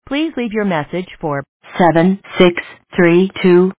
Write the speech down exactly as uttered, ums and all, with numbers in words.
Please leave your message for seven six three two